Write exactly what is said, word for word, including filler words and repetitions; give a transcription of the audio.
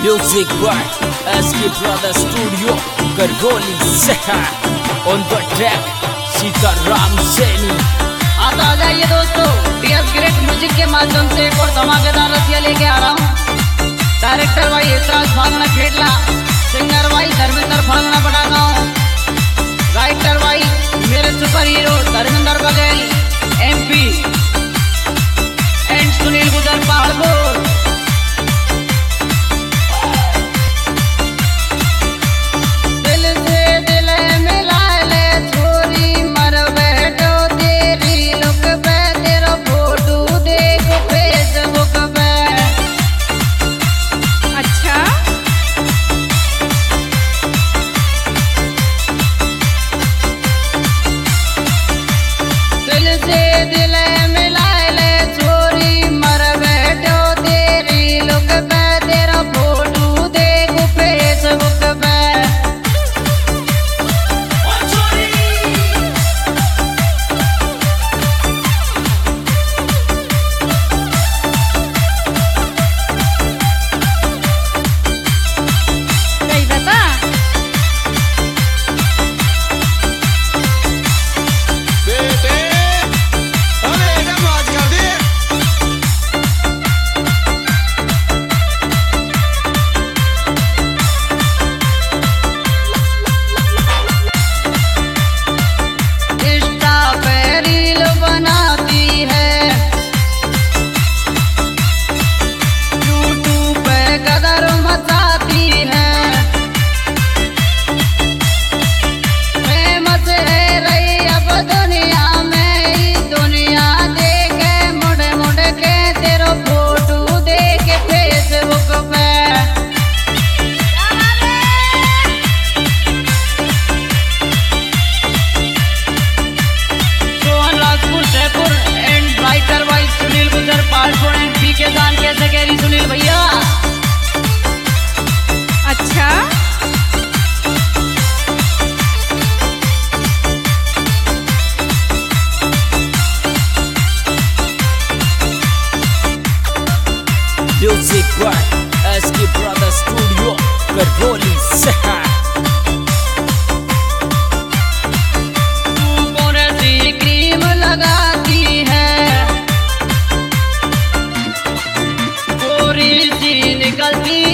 Music by S K Brother Studio, Gargoli Seha. On the track, Sitaram Saini. आता आ जाइए दोस्तों, DS great music के माध्यम से एक और धमाकेदार रसिया लेके आ रहा हूँ। डायरेक्टर भाई इतराज फालना खेड़ला, सिंगर भाई धर्मेंद्र फालना पटागांव, राइटर भाई मेरे super hero Dharmendra Baghel MP and Sunil Gujar Paharpur. Sunil भैया अच्छा Music by S K Brother Studio, Gargoli Seha. निकलती